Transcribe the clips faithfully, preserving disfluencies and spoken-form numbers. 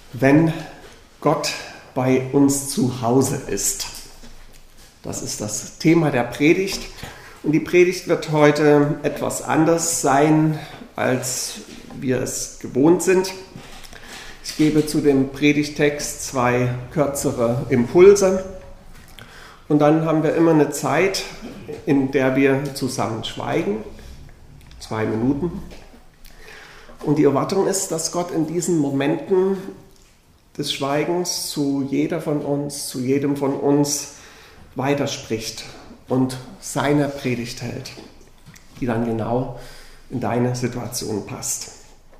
Wenn Gott bei uns zu Hause ist. Das ist das Thema der Predigt. Und die Predigt wird heute etwas anders sein, als wir es gewohnt sind. Ich gebe zu dem Predigtext zwei kürzere Impulse. Und dann haben wir immer eine Zeit, in der wir zusammen schweigen. Zwei Minuten. Und die Erwartung ist, dass Gott in diesen Momenten des Schweigens zu jeder von uns, zu jedem von uns weiterspricht und seine Predigt hält, die dann genau in deine Situation passt.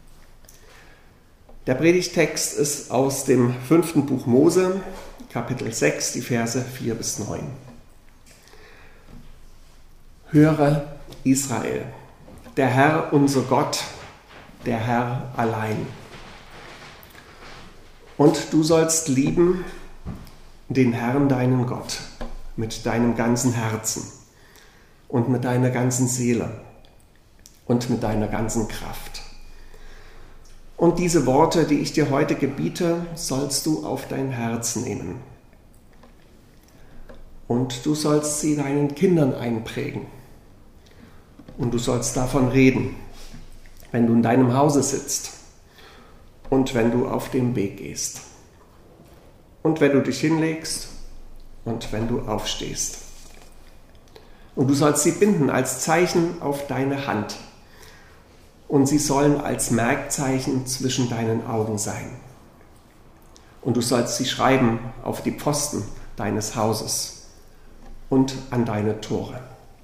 Der Predigtext ist aus dem fünften Buch Mose, Kapitel sechs, die Verse vier bis neun. Höre Israel, der Herr unser Gott, der Herr allein. Und du sollst lieben den Herrn, deinen Gott, mit deinem ganzen Herzen und mit deiner ganzen Seele und mit deiner ganzen Kraft. Und diese Worte, die ich dir heute gebiete, sollst du auf dein Herz nehmen. Und du sollst sie deinen Kindern einprägen. Und du sollst davon reden, wenn du in deinem Hause sitzt. Und wenn du auf dem Weg gehst. Und wenn du dich hinlegst und wenn du aufstehst. Und du sollst sie binden als Zeichen auf deine Hand. Und sie sollen als Merkzeichen zwischen deinen Augen sein. Und du sollst sie schreiben auf die Pfosten deines Hauses und an deine Tore.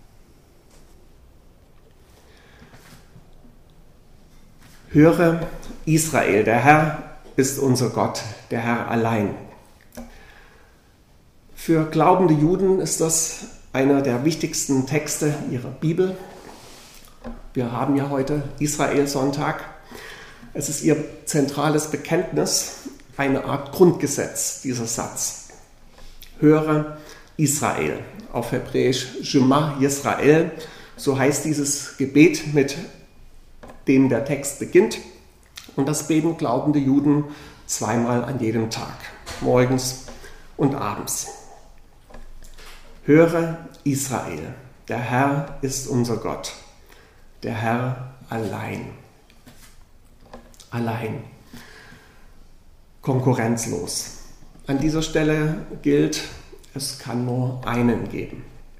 Höre Israel, der Herr ist unser Gott, der Herr allein. Für glaubende Juden ist das einer der wichtigsten Texte ihrer Bibel. Wir haben ja heute Israel-Sonntag. Es ist ihr zentrales Bekenntnis, eine Art Grundgesetz, dieser Satz. Höre Israel, auf Hebräisch Shema Yisrael, so heißt dieses Gebet, mit dem der Text beginnt. Und das beten glaubende Juden zweimal an jedem Tag, morgens und abends. Höre Israel, der Herr ist unser Gott, der Herr allein. Allein. Konkurrenzlos. An dieser Stelle gilt, es kann nur einen geben.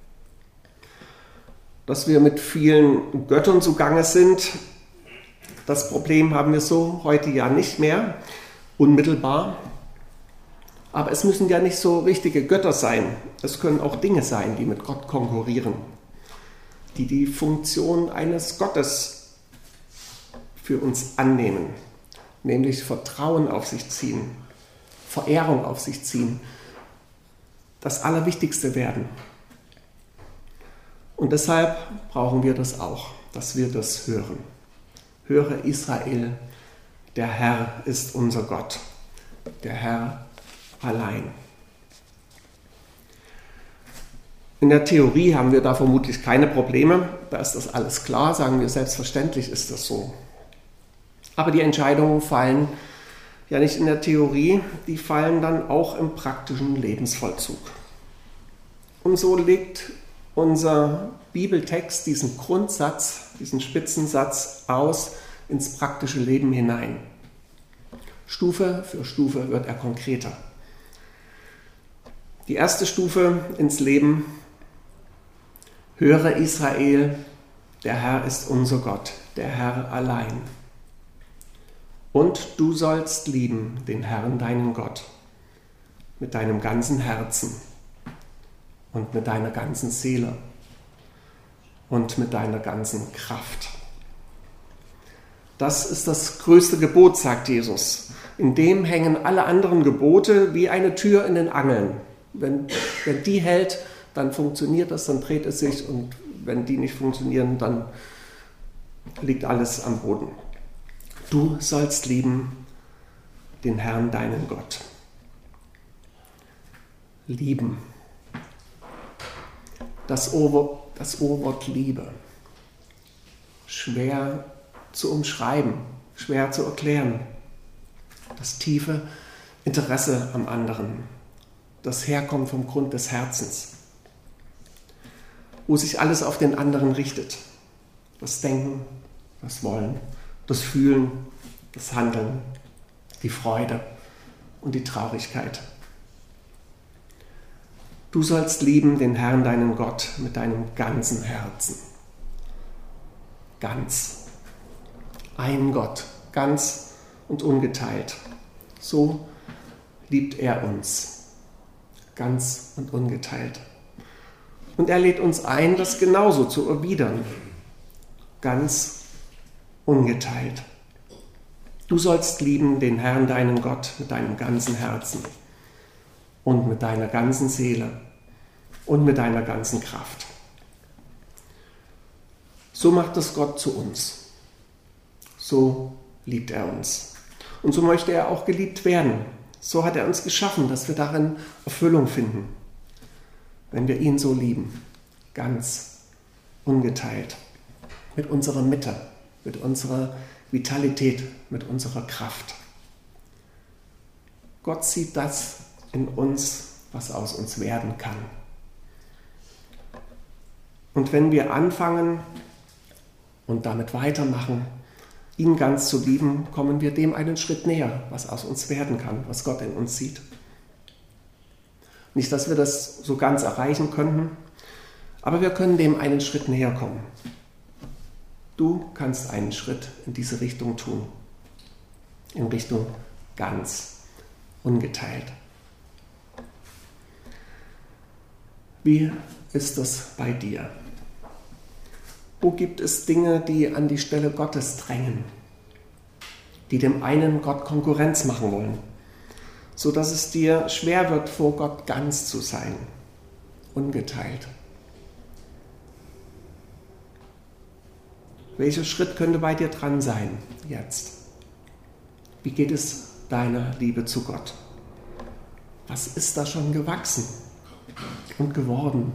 Dass wir mit vielen Göttern zugange sind, das Problem haben wir so heute ja nicht mehr, unmittelbar. Aber es müssen ja nicht so richtige Götter sein. Es können auch Dinge sein, die mit Gott konkurrieren, die die Funktion eines Gottes für uns annehmen, nämlich Vertrauen auf sich ziehen, Verehrung auf sich ziehen, das Allerwichtigste werden. Und deshalb brauchen wir das auch, dass wir das hören. Höre Israel, der Herr ist unser Gott, der Herr allein. In der Theorie haben wir da vermutlich keine Probleme, da ist das alles klar, sagen wir, selbstverständlich ist das so. Aber die Entscheidungen fallen ja nicht in der Theorie, die fallen dann auch im praktischen Lebensvollzug. Und so legt unser Bibeltext diesen Grundsatz, diesen Spitzensatz aus ins praktische Leben hinein. Stufe für Stufe wird er konkreter. Die erste Stufe ins Leben: Höre Israel, der Herr ist unser Gott, der Herr allein. Und du sollst lieben den Herrn, deinen Gott, mit deinem ganzen Herzen und mit deiner ganzen Seele und mit deiner ganzen Kraft. Das ist das größte Gebot, sagt Jesus. In dem hängen alle anderen Gebote wie eine Tür in den Angeln. Wenn, wenn die hält, dann funktioniert das, dann dreht es sich, und wenn die nicht funktionieren, dann liegt alles am Boden. Du sollst lieben den Herrn, deinen Gott. Lieben. Das Ohrwort, das Ohrwort Liebe. Schwer zu umschreiben, schwer zu erklären. das tiefe Interesse am anderen, das Herkommen vom Grund des Herzens, wo sich alles auf den anderen richtet. Das Denken, das Wollen, das Fühlen, das Handeln, die Freude und die Traurigkeit. Du sollst lieben den Herrn, deinen Gott, mit deinem ganzen Herzen. Ganz. Ein Gott, ganz und ungeteilt. So liebt er uns. Ganz und ungeteilt. Und er lädt uns ein, das genauso zu erwidern. Ganz ungeteilt. Du sollst lieben den Herrn, deinen Gott, mit deinem ganzen Herzen und mit deiner ganzen Seele und mit deiner ganzen Kraft. So macht es Gott zu uns. So liebt er uns. Und so möchte er auch geliebt werden. So hat er uns geschaffen, dass wir darin Erfüllung finden, wenn wir ihn so lieben, ganz ungeteilt, mit unserer Mitte, mit unserer Vitalität, mit unserer Kraft. Gott sieht das in uns, was aus uns werden kann. Und wenn wir anfangen und damit weitermachen, ihn ganz zu lieben, kommen wir dem einen Schritt näher, was aus uns werden kann, was Gott in uns sieht. Nicht, dass wir das so ganz erreichen könnten, aber wir können dem einen Schritt näher kommen. Du kannst einen Schritt in diese Richtung tun, in Richtung ganz ungeteilt. Wie ist das bei dir? Wo gibt es Dinge, die an die Stelle Gottes drängen, die dem einen Gott Konkurrenz machen wollen, sodass es dir schwer wird, vor Gott ganz zu sein, ungeteilt? Welcher Schritt könnte bei dir dran sein jetzt? Wie geht es deiner Liebe zu Gott? Was ist da schon gewachsen und geworden?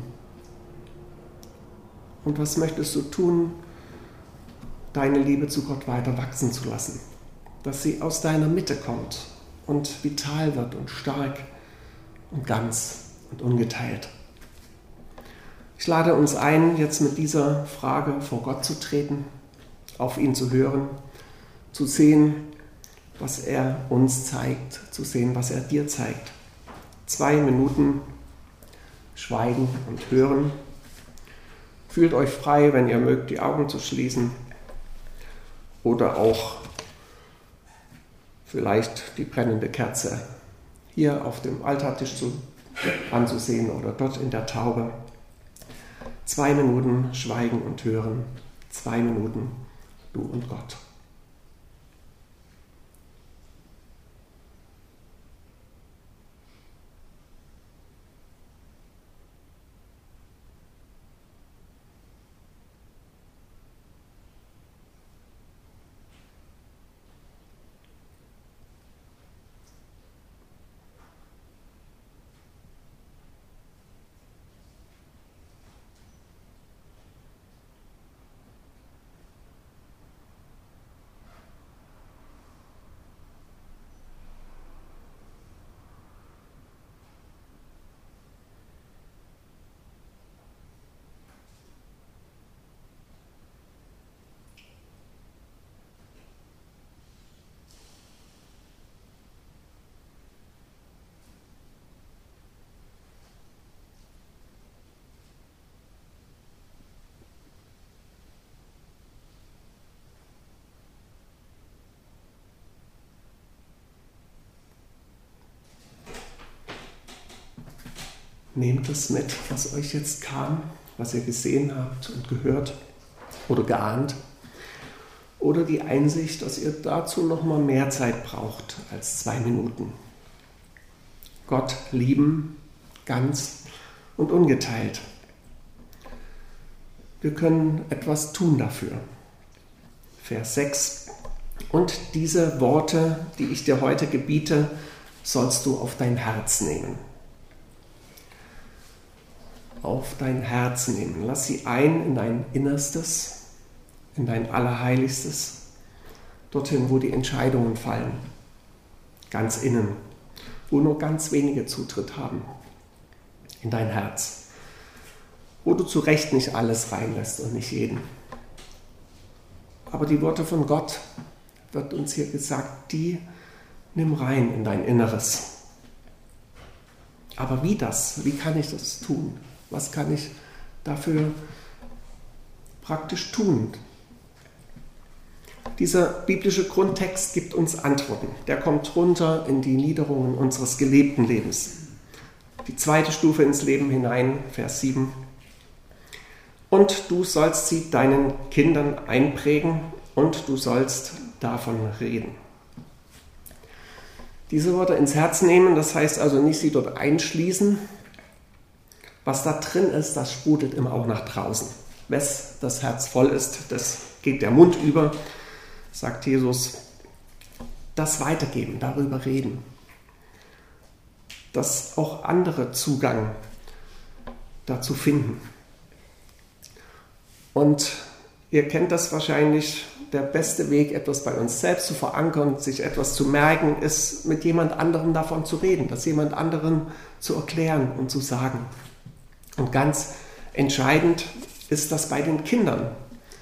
Und was möchtest du tun, deine Liebe zu Gott weiter wachsen zu lassen? Dass sie aus deiner Mitte kommt und vital wird und stark und ganz und ungeteilt. Ich lade uns ein, jetzt mit dieser Frage vor Gott zu treten, auf ihn zu hören, zu sehen, was er uns zeigt, zu sehen, was er dir zeigt. Zwei Minuten schweigen und hören. Fühlt euch frei, wenn ihr mögt, die Augen zu schließen oder auch vielleicht die brennende Kerze hier auf dem Altartisch zu, anzusehen oder dort in der Taube. Zwei Minuten schweigen und hören, zwei Minuten du und Gott. Nehmt es mit, was euch jetzt kam, was ihr gesehen habt und gehört oder geahnt. Oder die Einsicht, dass ihr dazu noch mal mehr Zeit braucht als zwei Minuten. Gott lieben, ganz und ungeteilt. Wir können etwas tun dafür. Vers sechs. Und diese Worte, die ich dir heute gebiete, sollst du auf dein Herz nehmen. Auf dein Herz nehmen. Lass sie ein in dein Innerstes, in dein Allerheiligstes, dorthin, wo die Entscheidungen fallen. ganz innen, wo nur ganz wenige Zutritt haben in dein Herz, wo du zu Recht nicht alles reinlässt und nicht jeden. Aber die Worte von Gott, wird uns hier gesagt, die nimm rein in dein Inneres. Aber wie das? Wie kann ich das tun? Was kann ich dafür praktisch tun? Dieser biblische Grundtext gibt uns Antworten. Der kommt runter in die Niederungen unseres gelebten Lebens. Die zweite Stufe ins Leben hinein, Vers sieben. Und du sollst sie deinen Kindern einprägen und du sollst davon reden. Diese Worte ins Herz nehmen, das heißt also nicht sie dort einschließen. Was da drin ist, das sprudelt immer auch nach draußen. Wes das Herz voll ist, das geht der Mund über, sagt Jesus. Das weitergeben, darüber reden. Dass auch andere Zugang dazu finden. Und ihr kennt das wahrscheinlich, der beste Weg, etwas bei uns selbst zu verankern, sich etwas zu merken, ist, mit jemand anderem davon zu reden, das jemand anderem zu erklären und zu sagen. Und ganz entscheidend ist das bei den Kindern,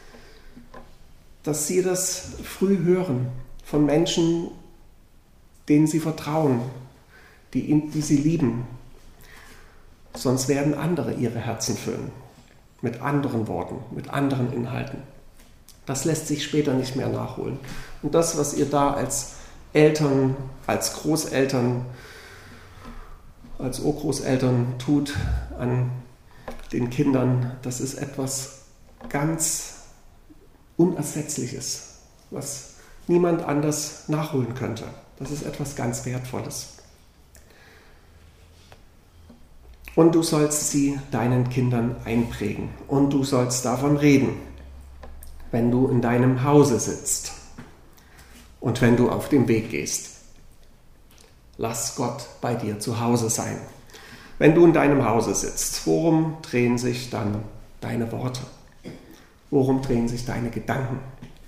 dass sie das früh hören von Menschen, denen sie vertrauen, die, die sie lieben. Sonst werden andere ihre Herzen füllen. Mit anderen Worten, mit anderen Inhalten. Das lässt sich später nicht mehr nachholen. Und das, was ihr da als Eltern, als Großeltern, als Urgroßeltern tut an den Kindern, das ist etwas ganz Unersetzliches, was niemand anders nachholen könnte. Das ist etwas ganz Wertvolles. Und du sollst sie deinen Kindern einprägen und du sollst davon reden, wenn du in deinem Hause sitzt und wenn du auf dem Weg gehst. Lass Gott bei dir zu Hause sein. Wenn du in deinem Hause sitzt, worum drehen sich dann deine Worte? Worum drehen sich deine Gedanken?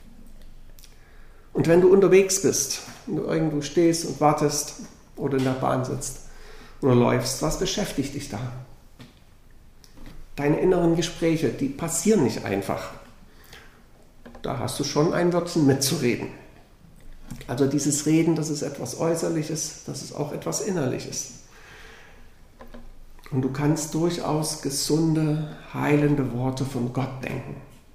Und wenn du unterwegs bist, wenn du irgendwo stehst und wartest oder in der Bahn sitzt oder läufst, was beschäftigt dich da? Deine inneren Gespräche, die passieren nicht einfach. Da hast du schon ein Wörtchen mitzureden. Also dieses Reden, das ist etwas Äußerliches, das ist auch etwas Innerliches. Und du kannst durchaus gesunde, heilende Worte von Gott denken.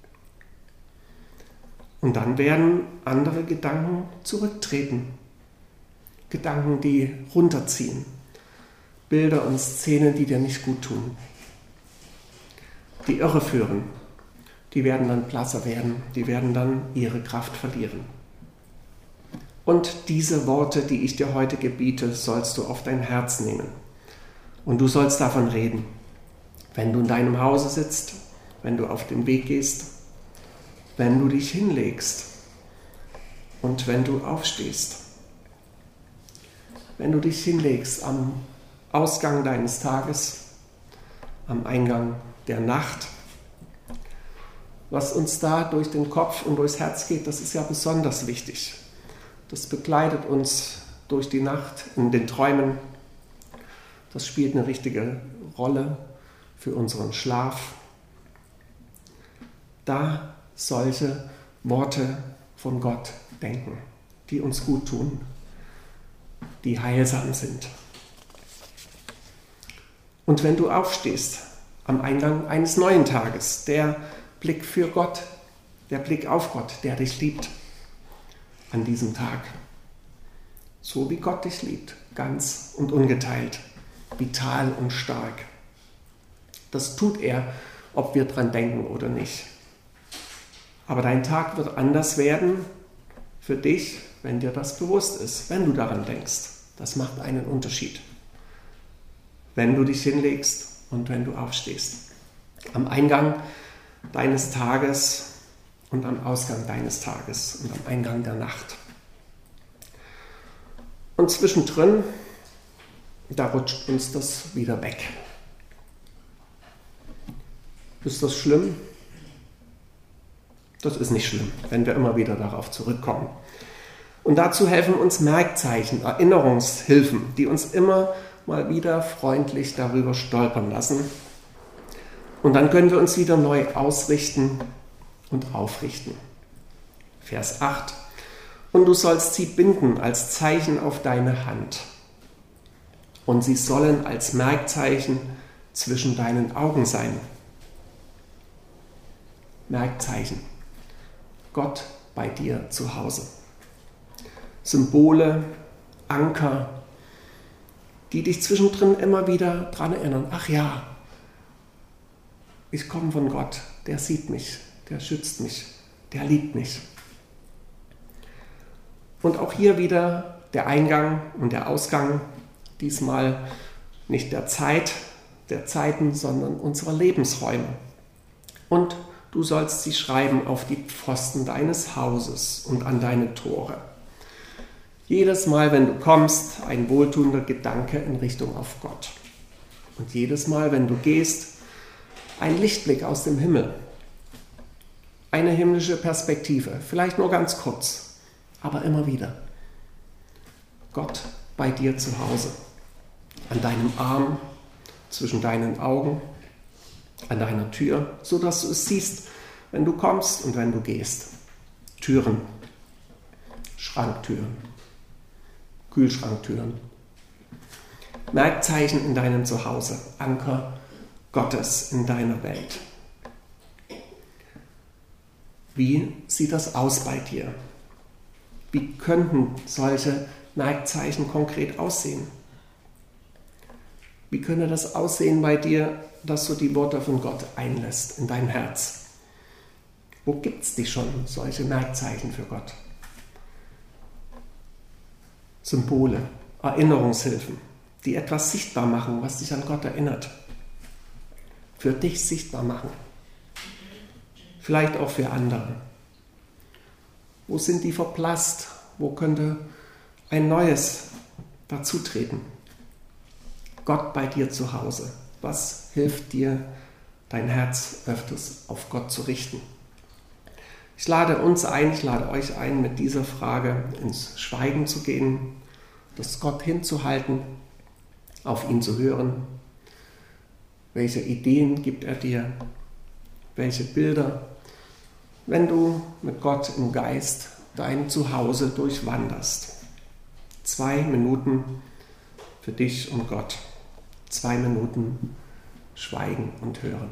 Und dann werden andere Gedanken zurücktreten. Gedanken, die runterziehen. Bilder und Szenen, die dir nicht gut tun. Die irreführen. Die werden dann blasser werden. Die werden dann ihre Kraft verlieren. Und diese Worte, die ich dir heute gebiete, sollst du auf dein Herz nehmen. Und du sollst davon reden. Wenn du in deinem Hause sitzt, wenn du auf den Weg gehst, wenn du dich hinlegst und wenn du aufstehst. Wenn du dich hinlegst am Ausgang deines Tages, am Eingang der Nacht. Was uns da durch den Kopf und durchs Herz geht, das ist ja besonders wichtig. Das begleitet uns durch die Nacht in den Träumen. Das spielt eine richtige Rolle für unseren Schlaf. Da solche Worte von Gott denken, die uns gut tun, die heilsam sind. Und wenn du aufstehst am Eingang eines neuen Tages, der Blick für Gott, der Blick auf Gott, der dich liebt an diesem Tag, so wie Gott dich liebt, ganz und ungeteilt, vital und stark. Das tut er, ob wir dran denken oder nicht. Aber dein Tag wird anders werden für dich, wenn dir das bewusst ist, wenn du daran denkst. Das macht einen Unterschied. Wenn du dich hinlegst und wenn du aufstehst. Am Eingang deines Tages und am Ausgang deines Tages und am Eingang der Nacht. Und zwischendrin, da rutscht uns das wieder weg. Ist das schlimm? Das ist nicht schlimm, wenn wir immer wieder darauf zurückkommen. Und dazu helfen uns Merkzeichen, Erinnerungshilfen, die uns immer mal wieder freundlich darüber stolpern lassen. Und dann können wir uns wieder neu ausrichten und aufrichten. Vers acht. Und du sollst sie binden als Zeichen auf deine Hand. Und sie sollen als Merkzeichen zwischen deinen Augen sein. Merkzeichen. Gott bei dir zu Hause. Symbole, Anker, die dich zwischendrin immer wieder daran erinnern. Ach ja, ich komme von Gott, der sieht mich, der schützt mich, der liebt mich. Und auch hier wieder der Eingang und der Ausgang, diesmal nicht der Zeit, der Zeiten, sondern unserer Lebensräume. Und du sollst sie schreiben auf die Pfosten deines Hauses und an deine Tore. Jedes Mal, wenn du kommst, ein wohltuender Gedanke in Richtung auf Gott. Und jedes Mal, wenn du gehst, ein Lichtblick aus dem Himmel. Eine himmlische Perspektive, vielleicht nur ganz kurz, aber immer wieder. Gott bei dir zu Hause, an deinem Arm, zwischen deinen Augen, an deiner Tür, sodass du es siehst, wenn du kommst und wenn du gehst. Türen, Schranktüren, Kühlschranktüren, Merkzeichen in deinem Zuhause, Anker Gottes in deiner Welt. Wie sieht das aus bei dir? Wie könnten solche Merkzeichen konkret aussehen? Wie könnte das aussehen bei dir, dass du die Worte von Gott einlässt in dein Herz? Wo gibt es die schon, solche Merkzeichen für Gott? Symbole, Erinnerungshilfen, die etwas sichtbar machen, was dich an Gott erinnert. Für dich sichtbar machen. Vielleicht auch für andere. Wo sind die verblasst? Wo könnte ein neues dazutreten? Gott bei dir zu Hause. Was hilft dir, dein Herz öfters auf Gott zu richten? Ich lade uns ein, ich lade euch ein, mit dieser Frage ins Schweigen zu gehen, das Gott hinzuhalten, auf ihn zu hören. Welche Ideen gibt er dir? Welche Bilder? Wenn du mit Gott im Geist dein Zuhause durchwanderst. Zwei Minuten für dich und Gott. Zwei Minuten schweigen und hören.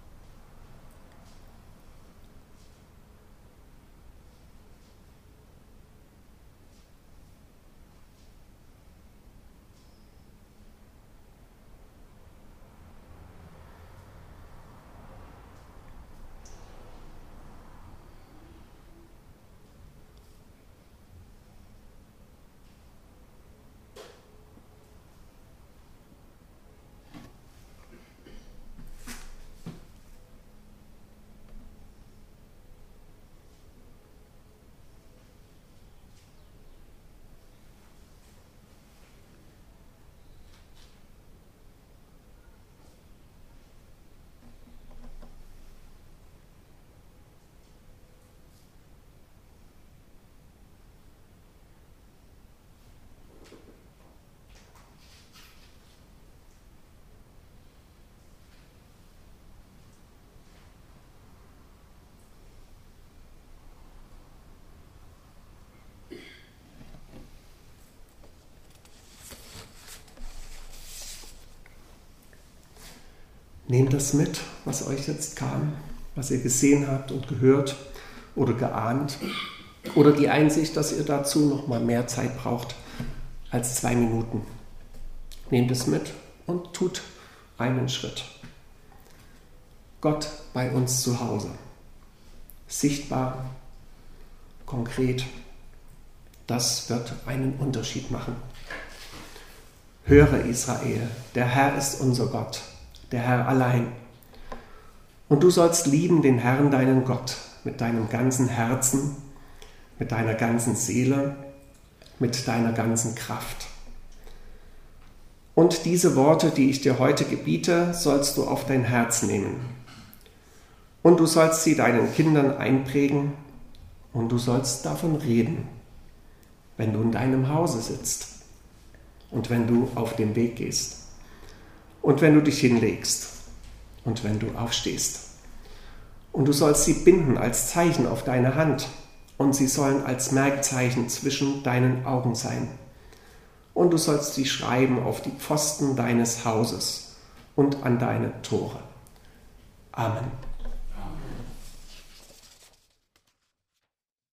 Nehmt das mit, was euch jetzt kam, was ihr gesehen habt und gehört oder geahnt. Oder die Einsicht, dass ihr dazu noch mal mehr Zeit braucht als zwei Minuten. Nehmt es mit und tut einen Schritt. Gott bei uns zu Hause. Sichtbar, konkret. Das wird einen Unterschied machen. Höre Israel, der Herr ist unser Gott. Der Herr allein. Und du sollst lieben den Herrn, deinen Gott, mit deinem ganzen Herzen, mit deiner ganzen Seele, mit deiner ganzen Kraft. Und diese Worte, die ich dir heute gebiete, sollst du auf dein Herz nehmen. Und du sollst sie deinen Kindern einprägen und du sollst davon reden. wenn du in deinem Hause sitzt und wenn du auf den Weg gehst und wenn du dich hinlegst und wenn du aufstehst. Und du sollst sie binden als Zeichen auf deine Hand und sie sollen als Merkzeichen zwischen deinen Augen sein. Und du sollst sie schreiben auf die Pfosten deines Hauses und an deine Tore. Amen.